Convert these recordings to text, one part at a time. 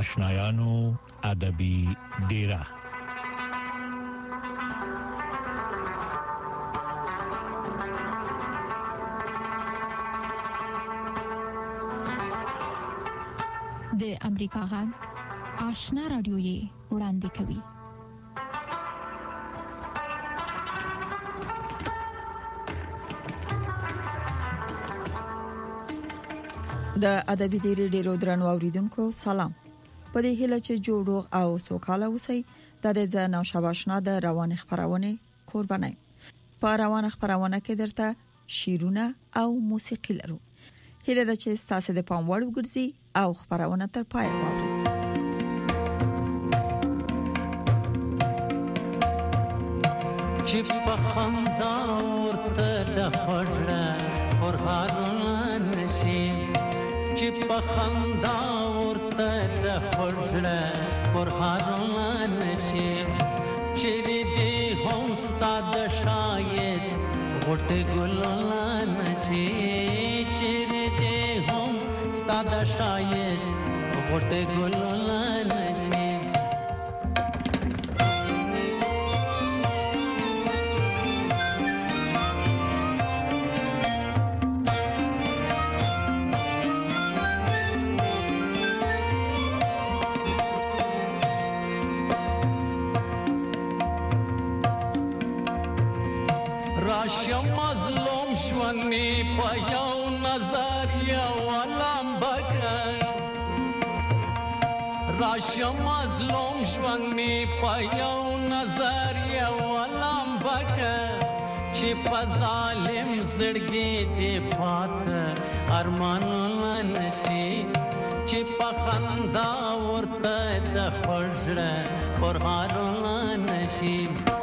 آشنایانو ادبي ډیره. د امریکا غږ آشنا رادیو یې وړاندې کوي. د ادبي ډیرو درنو اوریدونکو سلام. په دې هیله چې جوړ او سوکاله اوسئ. د دې ځناو شباشنا د روان خبرونه قربانای. په روان خبرونه کې درته شیرونه او موسیقي لرو. هیله ده چې تاسو د پام وړ وګرځي او خبرونه تر پای واورئ. چې په خندا ورته د خجره ورهارونه نشي، چې په خندا ورته د خجره ورهارونه نشي، چې دې هم ستاد شایست غټ ګلونه نشي، چې دې هم ستاد شایست غټ ګلونه نشي. راشم مظلوم شونی په یو نظر یو لمبکن، راشم مظلوم شونی په یو نظر یو لمبکن، چې په ظالم زړګي دې پات ارمانونه نشي، چې په خندا ورته د خړزړه پرهارونه نشي.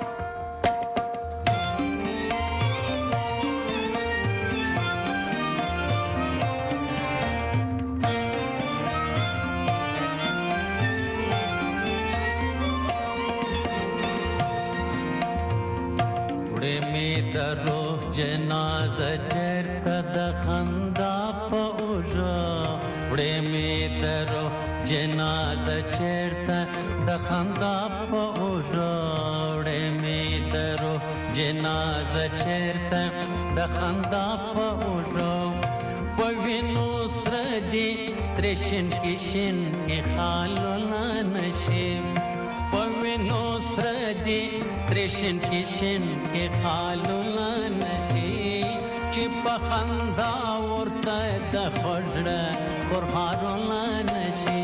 روح جنازه چرته د خندا په اوجا، وړې می درو جنازه چرته د خندا په اوجا، وړې می درو جنازه چرته د خندا په اوجا، په وینو سره دې ترشن کشن کې خالونه نشي، په وینو سره دې ترشن کشن کې خالونه نشي، چې په خندا ورته د خړزړه پرهارونه نشي.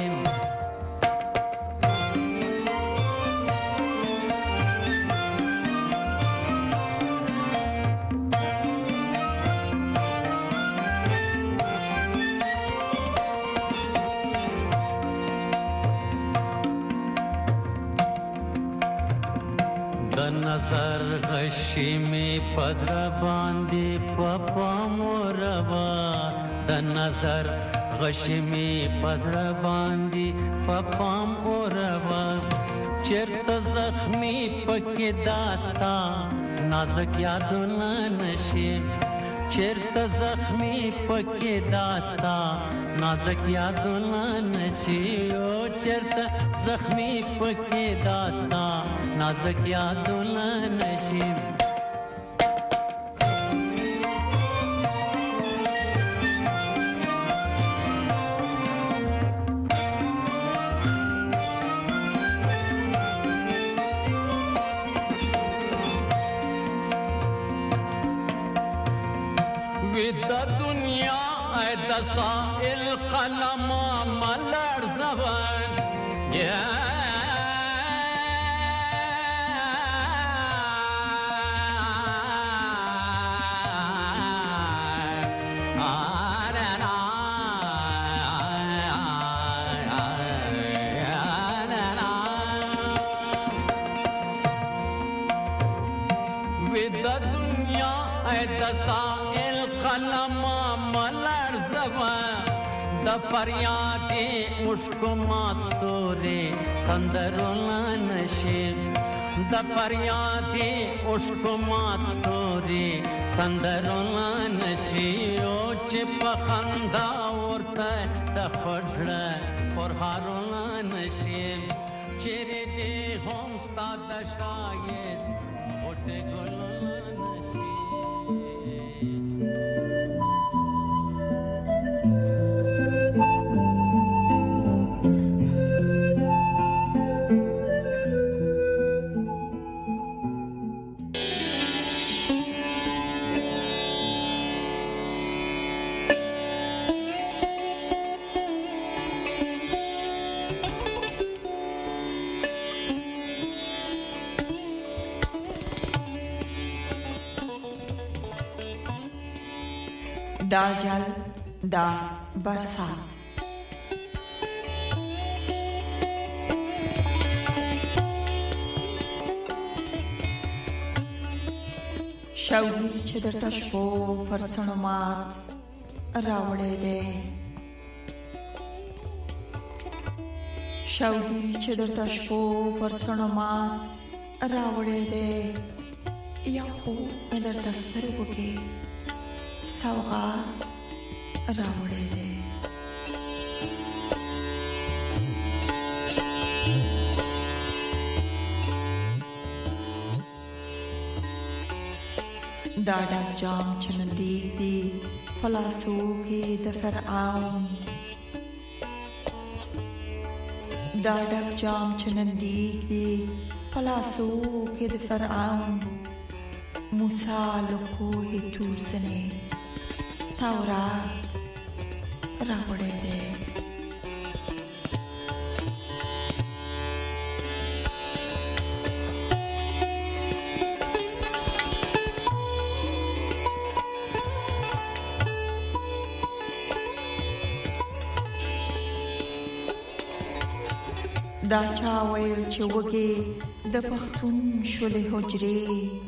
نظر غشی می پزړه باندې پپا موروا، د نظر غشی می پزړه باندې پپا موروا، چرته زخمی پکې داستا نازک یادونه نشي، چرته زخمی پکې داستا نازک یادونه نشي، او چرته زخمی پکې داستا نازک یادونه نشي. ودا دنیا د سائل قلم ملر زبان یا ودا دنیا د سائل قلم ملر زبان، د فریاد مشکو مات ستوري تندرونه نشي، د فریاد مشکو مات ستوري تندرونه نشي، او چې په خندا ورته د خړزړه پرهارونه نشیم چیرې دې هم ستا د ښایست غوټې ګلونه نشي دا جل دا برسات شوقي چې درته شپو پر څڼو مات راوړې دې شوقي چې درته شپو پر څڼو مات راوړې دې یو خو مې درته سترګو کې سوغات راوړې دې دا ډک جام چې نندیک دی په لاسو کې د فرعون دا ډک جام چې نندیک دی په لاسو کې د فرعون موسی له کوه تور سنې تورات راوړې دې دا چا ویل چې وږي د پښتون شولې حجرې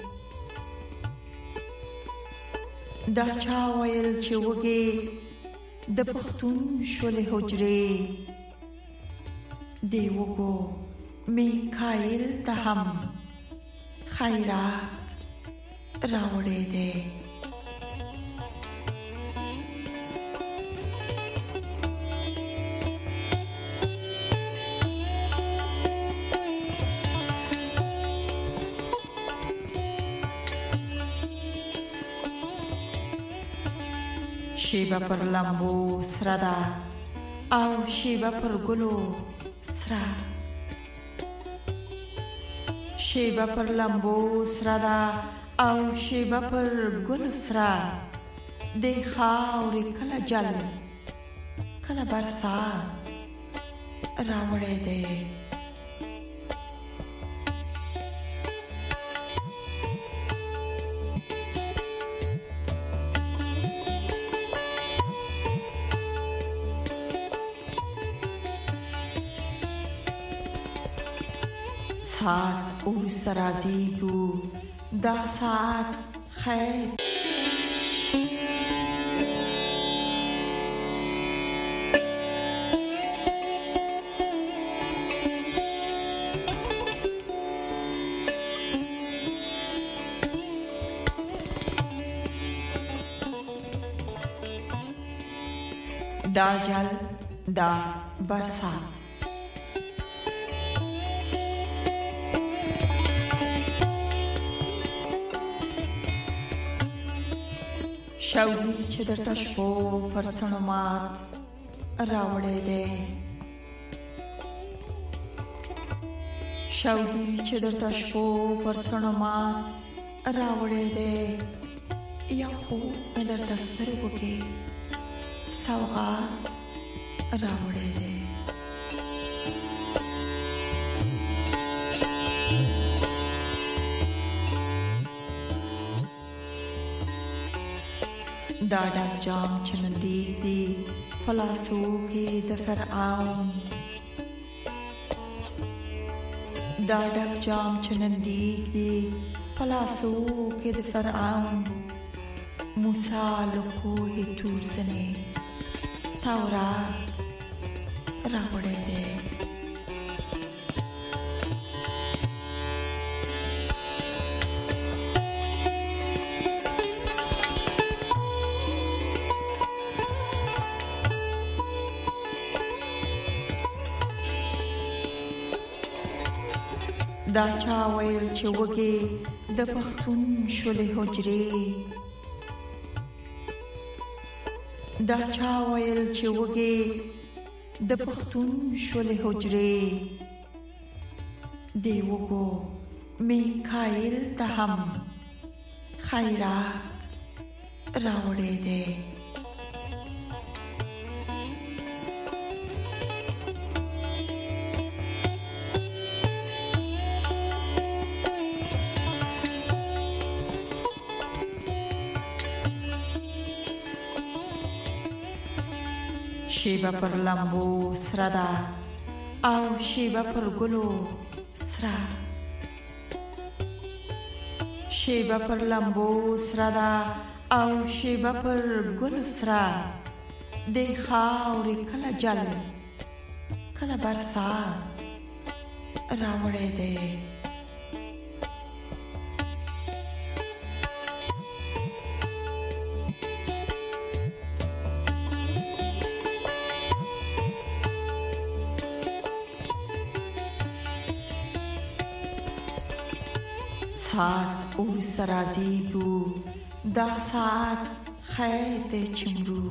دا چا ویل چې وږي د پښتون شولې حجرې دی وګو میکائیل ته هم خیرات راوړې دې شیبه پر لمبو سره ده او شیبه پر ګلو سره شیبه پر لمبو سره ده او شیبه پر ګلو سره د خاورې کله جل کله برسات راوړې دې ساعت اور سرازیگو دا ساعت خیر دا جل دا برسات شوقي چې درته شپو پر څڼو مات راوړې دې شوقي چې درته شپو پر څڼو مات راوړې دې یو خو مې درته سترګو کې سوغات راوړې دې دا ډک جام چې نندیک دی په لاسو کې د فرعون دا ډک جام چې نندیک دی په لاسو کې د فرعون موسی له کوه تور سنې تورات راوړې دې دا چا ویل چې وږي د پښتون شولې حجرې دا چا ویل چې وږي د پښتون شولې حجرې دی وګو میکائیل ته هم خیرات راوړې دی. شیبه پر لمبو سره ده او شیبه پر ګلو سره شیبه پر لمبو سره ده او شیبه پر ګلو سره د خاورې کله جل کله برسات راوړې دی. ساعت اور سرازیگو دا ساعت خیر دے چمرو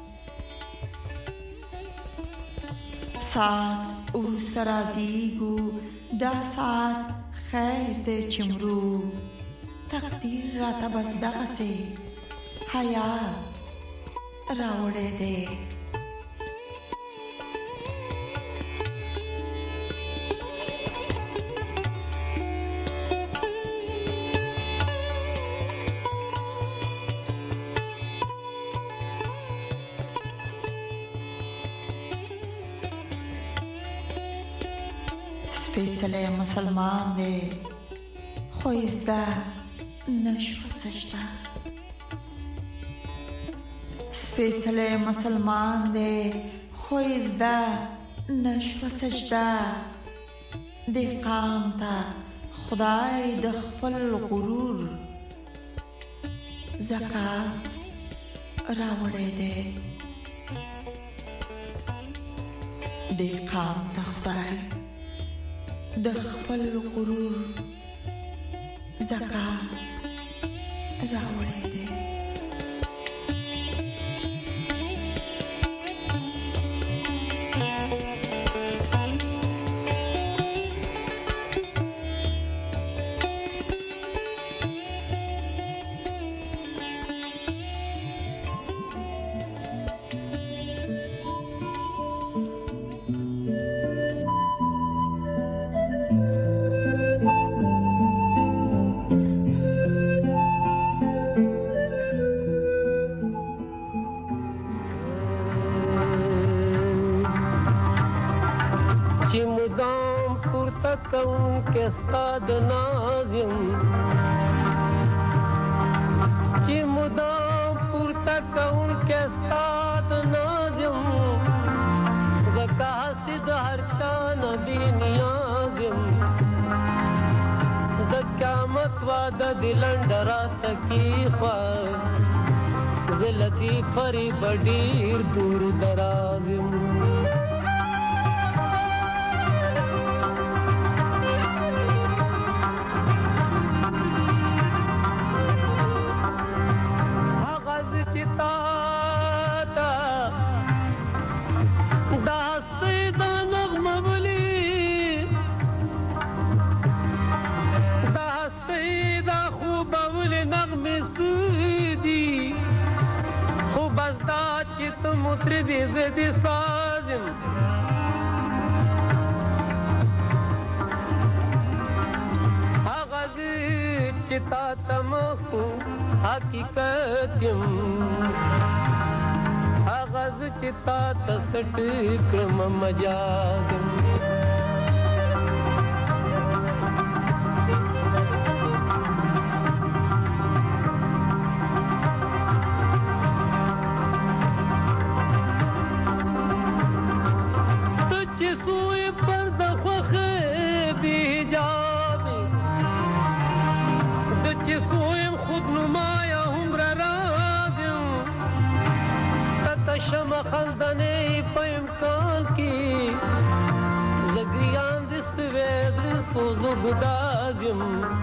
ساعت اور سرازیگو دا ساعت خیر دے چمرو تقدیر راتا بس دغه سے حیات راوڑے دے. سپیڅلی مسلمان دے خو ازدا نشو سجدہ سپیڅلی مسلمان دے خو ازدا نشو سجدہ دے قام تا خدای د خپل غرور زکات راوړې دے. دے قام تا خدای د خپل غرور زکات راوړې دي. کون کے استاد نازم چی مدام پورتا کون کے استاد نازم زکا حسد ہر چان بی نیازم زکامت وعدہ دلنڈرا تکی خواه زلدی فری بڑیر دور درازم مطربی زدی سازم آغاز چتا تمخو حقیقتیم آغاز چتا تسٹ کرم مجازم شمع خلدنی په امکان کی زګریان د سوید سوز گدازم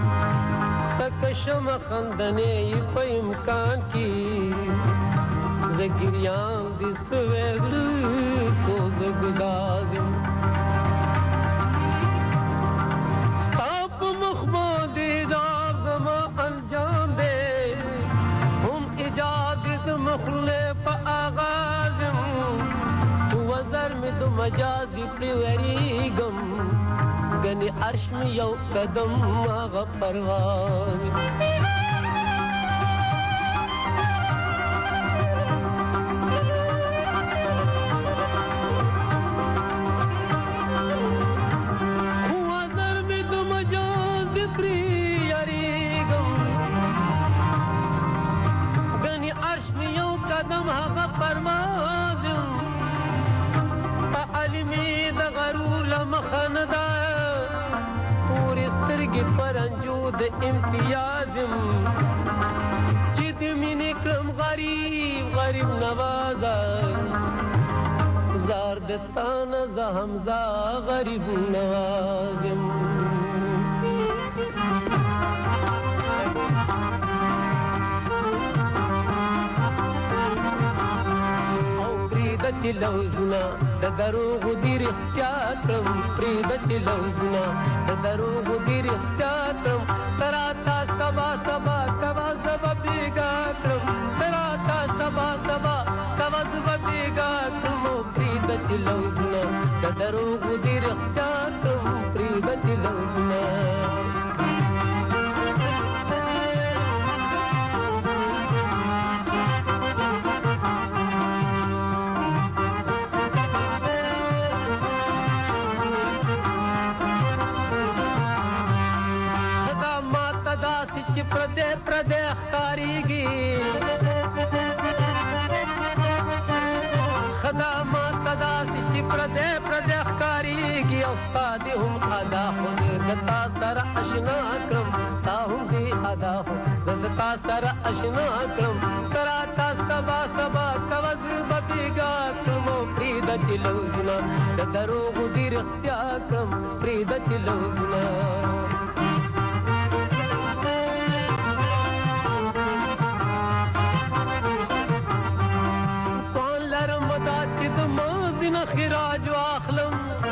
تکشم خندنې په امکان کې زګریان دې سوېل سوز گدازم ستاپ مخمد ایجاد ما انجام دے هم ایجاد مخلے پا آغازم وزر میں دو مجاز دی پریوریگم گنی عرش میں یو قدم آغا پرواز قدم هغه پروازم تعلیمی د غرور مخندا تور سترګې پرنجو د امتیازم چې د مینې کړم غریب نوازا زار د تانه زه همزه غریب نوازم چې لوزنا د دروغ دی رښتیا کړم پرېږده چې لوزنا د دروغ دی رښتیا کړم تراتا سبا کوا زبا بیګا کړم تراتا سبا کوا زبا بیګا کړم پرېږده چې لوزنا د دروغ دی رښتیا کړم پرېږده چې لوزنا پردے اختاریگی خدامات تداسی چی پردے اختاریگی استادی هم ادا خود دتا سر اشنا کرم تا هم دی ادا خود دتا سر اشنا کرم تراتا سبا کوز ببیگا کرم پریدا چلوزنا دروغ دی رختیا کرم پریدا چلوزنا خراج واخلم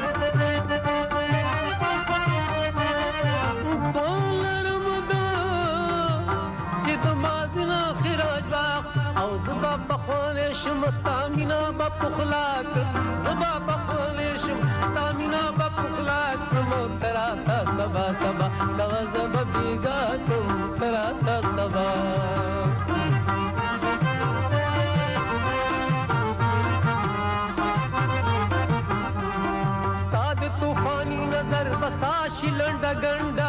طالرم دا چې د مازینا خراج واخ او زبا بخوانې شم ستامینا بپخلاک زبا بخوانې شم ستامینا بپخلاک مو تراتا سبا کوا زبا بیگا کم تراتا سبا بساشی لنڈا گنڈا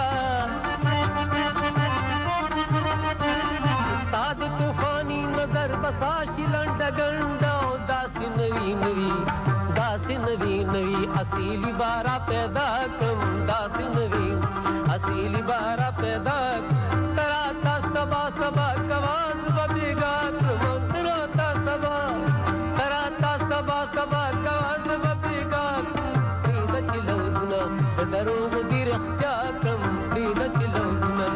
استاد طوفانی نظر بساشی لنڈا گنڈا داسی نوی اصیلی بارا پیدا کم داسی نوی اصیلی بارا پیدا تراتا سبا کواز ببیگا کم تراتا سبا کواز ببیگا پریدا چلوزنا دروغ دی رختیا کم پریدا چلوزنا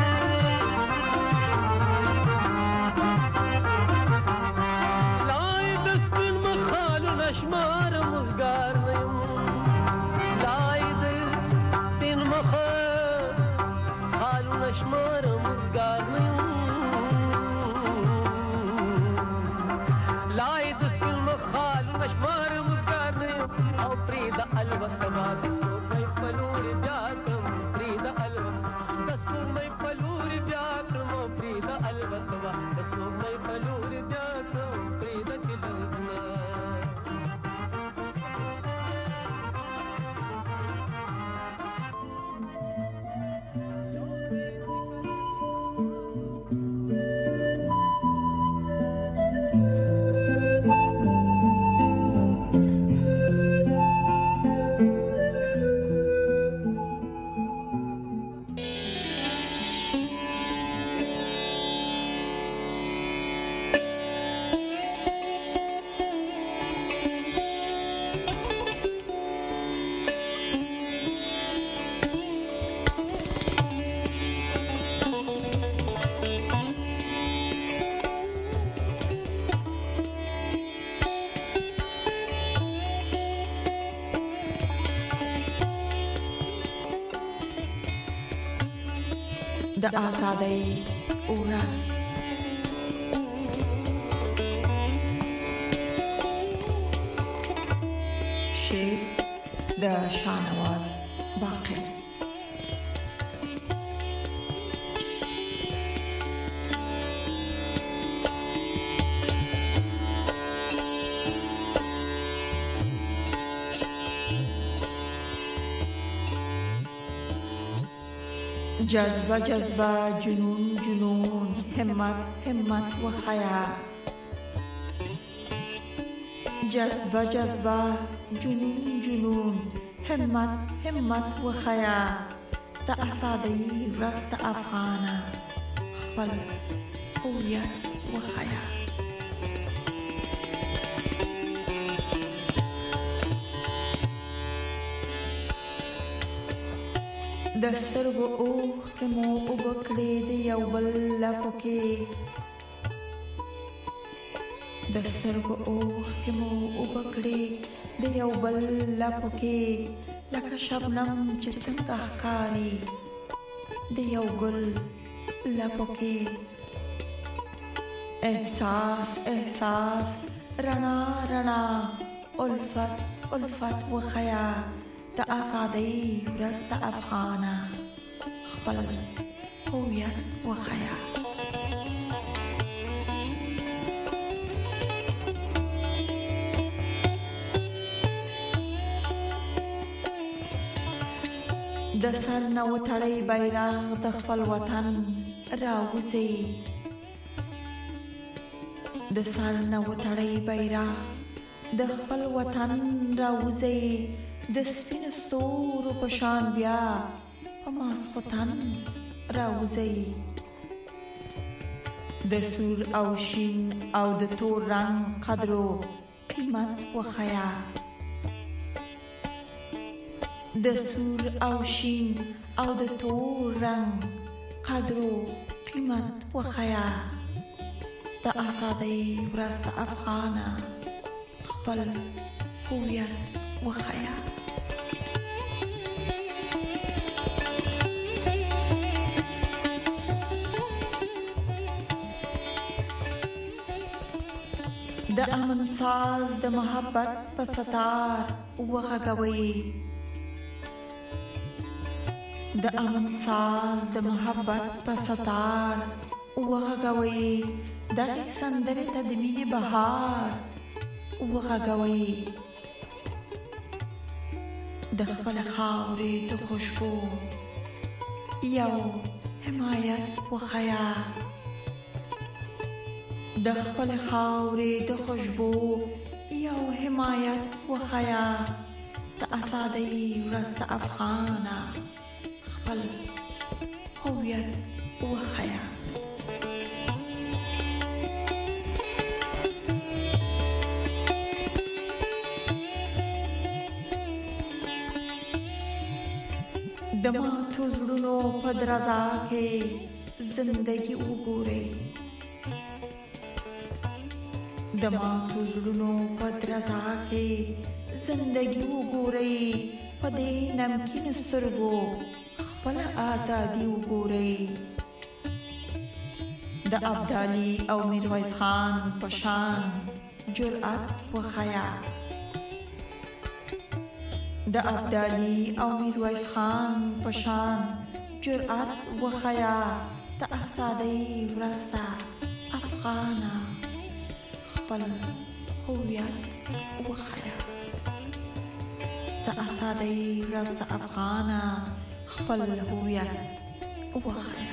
لا د آزادۍ ورځ. شعر د شاهنواز باقر. جذبه جذبه، جنون جنون، همت همت و خیا. جذبه جذبه، جنون جنون، همت همت و خیا. د آزادۍ ورځ د افغانه خپل هویت و خیا. د سترګو اوښکې مو اوبه کړې د یو بل لپو کې. د سترګو اوښکې مو اوبه کړې د یو بل لپو کې. لکه شبنم چې څنګه ښکاري د یو ګل لپو کې. احساس احساس، رڼا رڼا، الفت الفت و خیا. د آزادۍ ورځ د افغانه خپل هویت و خیا. د سر نه وتړی بیرغ د خپل وطن راوځي. د سر نه وتړی بیرغ د خپل وطن راوځي. د سپینو ستورو په شان بیا په ماسخوتن راوځي. د سور او شین او د تور رنگ قدر و قیمت و خیا. د سور او شین او د تور رنگ قدر و قیمت و خیا. د آزادۍ ورځ د افغانه خپل هویت و خیا. د امن ساز د محبت په ستار وغږوي. د امن ساز د محبت په ستار وغږوي. دغه سندرې ته د مینې بهار وغږوي. د خپل خاورې د خوشبو یو حمایت و خیا. د خپل خاورې د خوشبو یو حمایت و خیا. د آزادۍ ورځ د افغانه خپل هویت و خیا. د ماتو زړونو په درزا کې زندگی وګورئ. د ماتو زړونو په درزا کې زندگی وګورئ. په دې نمکین سترګو خپل آزادي وګورئ. د ابدالي او میرویس خان په شان جرأت و خیا. د ابدالي او میرویس خان په شان جرأت و خیا. د آزادۍ ورځ د افغانه خپل هویت و خیا. د آزادۍ ورځ د افغانه خپل هویت و خیا.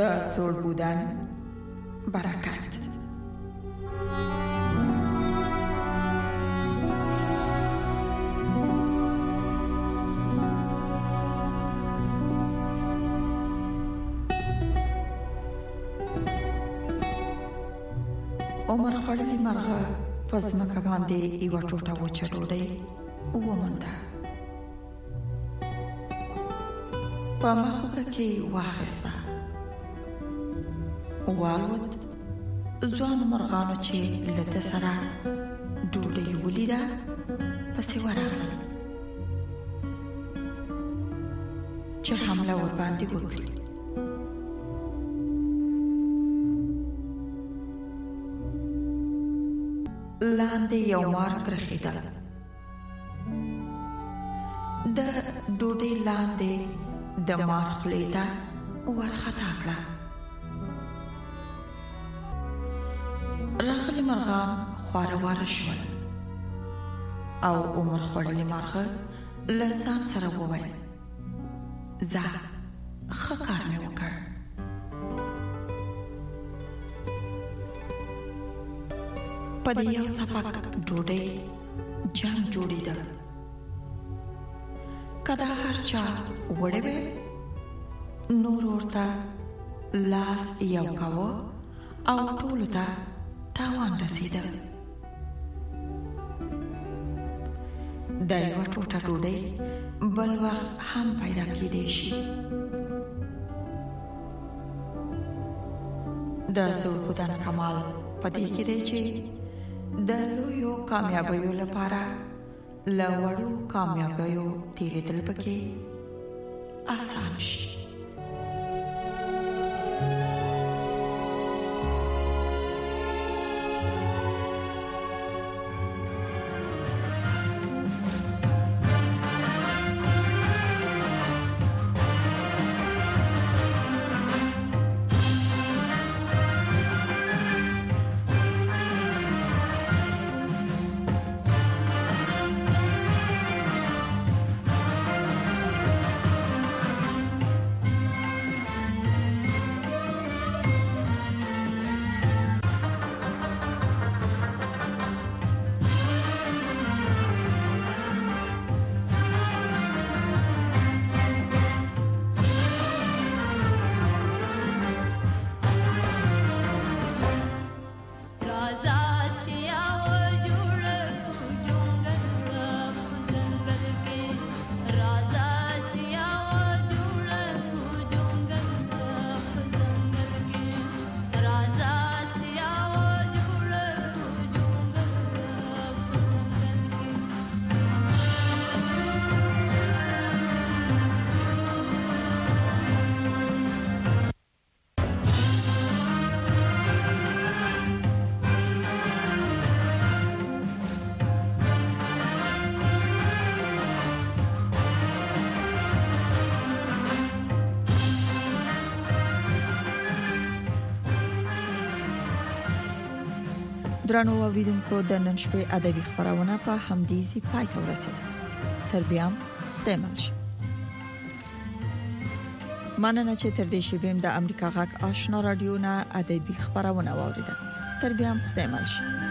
د زوړ بودن برکت. عمر خړلې مرغه پس مکه باندې یو ټوټه وچه ډوډۍ ومنده. په مخه کې واخسته والوت. ځوان مرغانو چې لته سره ډوډۍ ولیده پسې ورغله چې حمله ور باندې وکړي. لاندې یو مار کرخیدل. د ډوډۍ لاندې د مار خولې ته ورخطا کړه. راغلي مرغان خواره شول او عمر خړلې مرغه له ځان سره وویل زه ښه کار مې وکړ. په دې یو څپک ډوډۍ جنګ جوړېده. کدا هر چا وړې وې نور ورته لاس یو کاوه او ټولو ته تاوان رسیده. د یو ټوټه ډوډۍ بل وخت هم پیدا کېدای شي. د زوړ بودن کمال په دې کې دی چې د لویو کامیابیو لپاره له وړو کامیابیو تېرېدل پکې آسان شي. درنو اوریدونکو د نن شپې ادبي خبرونه په همدې پای ته ورسېده. تر بیا خدای ملشه. مننه چې تر دې شپې د امریکا غږ آشنا رادیو نه ادبي خبرونه واوریده. تر بیا خدای ملشه.